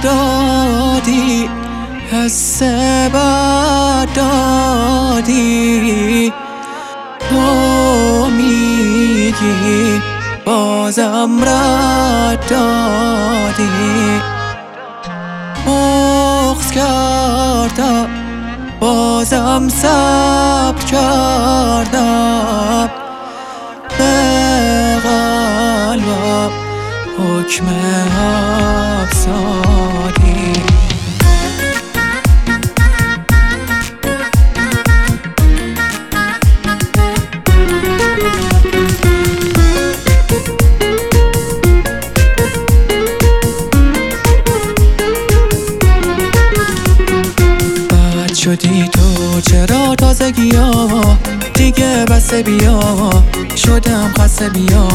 دادی، حس بد دادی. تو میگی بازم رد دادی. بغض کردم بازم صبر کردم. به قلبم حکم حبس دادی. بد شدی تو چرا تازگی ها دیگه بسه بیا. شدم خسته بیا،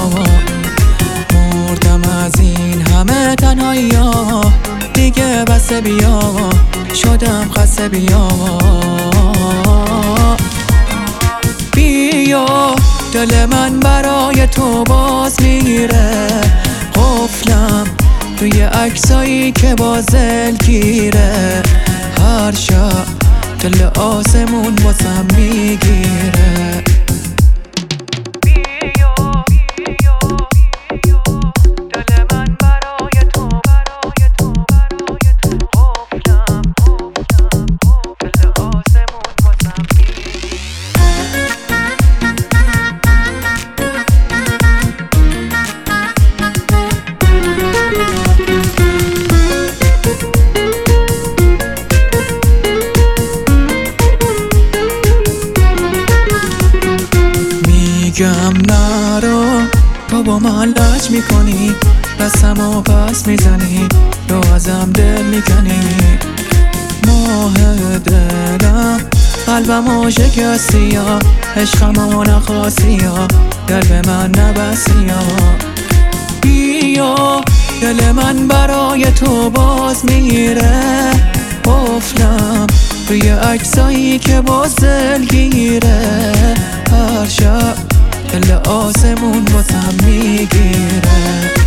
مردم از این همه تنهایی ها دیگه بسه بیا. شدم خسته بیا. بیا دل من برای تو باز میره. قفلم توی عکسایی که باز دلگیره. هر شب دل آسمون واسم میگیره. میگم نرو، تو با من لج میکنی، دستمو پس میزنی، تو ازم دل میکنی. ماه دلم قلبمو شکستی یا عشقمو نخواستی یا دل به من نبستی یا. بیا دل من برای تو باز میره. قفلم توی عکسایی که باز دلگیره. هر شب دل آسمون واسم میگیره.